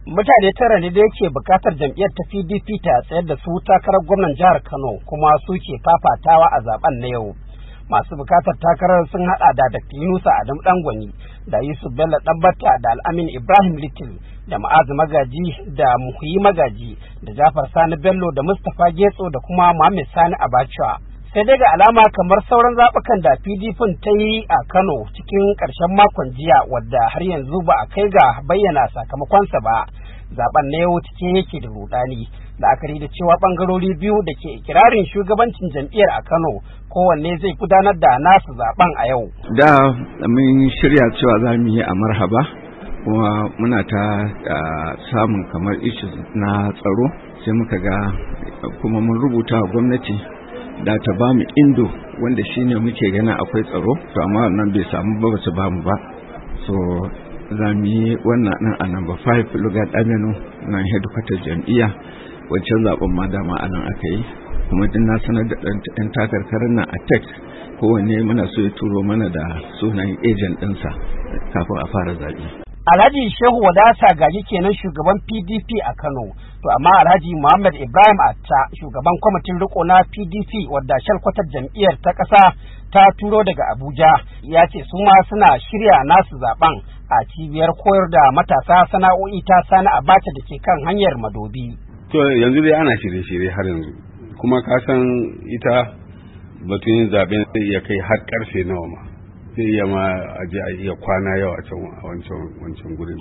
Mutane tara ne da yake bukatar jam'iyyar ta PDP ta tsayar da su takarar gwamnan jihar Kano kuma su ke fafatawa a zaben na yau. Masu bukatar takarar sun hada da Dr. Yunusa Adam Dangwani da Yusuf Bello Ɗanbatta da Al'amin Ibrahim Little da Ma'azu Magaji da Muhuyi Magaji da Jafar Sani Bello da Mustapha Getso da kuma Muhammad Sani Abacha. Sai dai ga alama kamar sauran zaɓukan da PDP ta yi a Kano cikin ƙarshen makon jiya wadda har yanzu ba a kai ga bayyana sakamakonsa ba. Zaben na yau cikin yake da rudani, la'akari da cewa ɓangarori biyu da ke ikirarin shugabancin jam'iyyar a Kano kowanne zai gudanar da nasu zaben a yau. Da mun shirya cewa za mu yi a Marhaba kuma muna ta samun kamar issues na tsaro, sai muka ga kuma mun rubuta wa gwamnati da ta ba mu Indo wanda shine muke gana akwai tsaro, to amma nan bai samu ba su ba mu ba. So za mu yi wannan nan a number 5 Lugat Aminu nan headquarter jam'iyya. Wancan zaben ma dama a nan aka yi, kuma din na sanar da ɗan takarkarin nan a text kowanne muna so ya turo mana da sunan agent ɗinsa kafin a fara zaɓe. Alhaji Shehu Wadata Gaji kenan shugaban PDP a Kano, to amma Alhaji Muhammad Ibrahim Atta shugaban kwamitin riko na PDP wadda shalkwatar jam'iyyar ta ƙasa ta turo daga Abuja ya ce su ma suna shirya nasu zaben a cibiyar koyar da matasa sana'o'i ta Sani Abacha da ke kan hanyar Madobi. To yanzu dai ana shirye-shirye har yanzu, kuma ka san ita batun zaben zai iya kai har karfe nawa ma. Zai iya ma aje a iya kwana yau a can wancan gurin.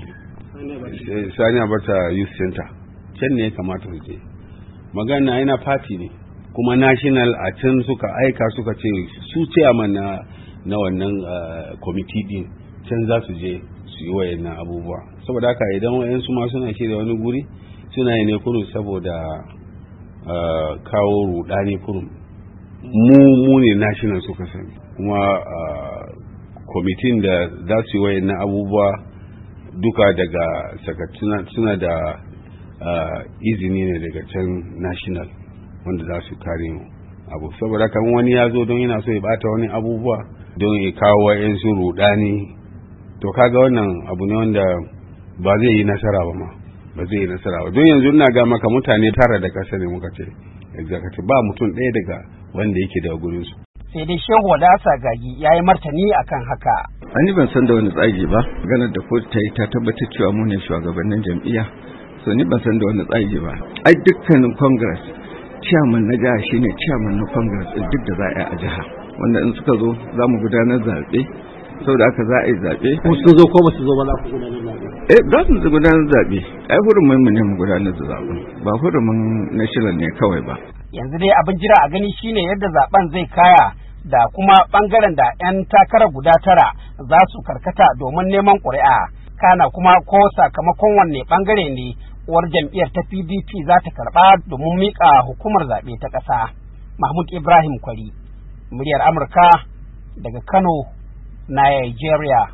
Sani Abacha Youth Center can ne ya kamata su je. Magana yana party ne, kuma national a can suka aika suka ce su chairman na wannan committee din can za su je su yi wayannan abubuwa. Saboda haka idan wayansu ma suna shirya wani guri suna yi ne kurun saboda kawo rudani kurun. Mu ne national suka sani, kuma kwamitin da za su yi wayannan abubuwa duka daga suna da izini ne daga can national wanda za su kare mu abu. Saboda kan wani ya zo don yana so ya bata wani abubuwa don ya kawo wa'yansu rudani, to kaga wannan abu ne wanda ba zai yi nasara ba ma, ba zai yi nasara ba. Don yanzu ina ga maka mutane tara da kasa ne muka ce executive, ba mutum ɗaya daga wanda yake da gurinsu. Sai dai Shehu Wadata Gagi ya yi martani akan haka. Ani ban san da wani tsagi ba, ganar da kotu ta yi ta tabbatar cewa mu ne shugabannin jam'iyya, so ni ban san da wani tsagi ba. Ai dukkanin congress chairman na jiha shine chairman na congress duk da za a yi a jiha, wanda in suka zo za mu gudanar zaɓe, saboda haka za a yi zaɓe. Ko su zo ko ba su zo ba za ku gudanar zaɓe? Za su gudanar zaɓe. Ai hurumin mu ne mu gudanar da zaɓe, ba hurumin national ne kawai ba. Yanzu dai abin jira a gani shine yadda zaben zai kaya da kuma bangaren da 'yan takarar guda tara za su karkata domin neman ƙuri'a, kana kuma ko sakamakon wanne bangare ne uwar jam'iyyar ta PDP za ta karɓa domin miƙa hukumar zaɓe ta ƙasa. Mahmud Ibrahim Kwari, muryar Amurka daga Kano, Nigeria.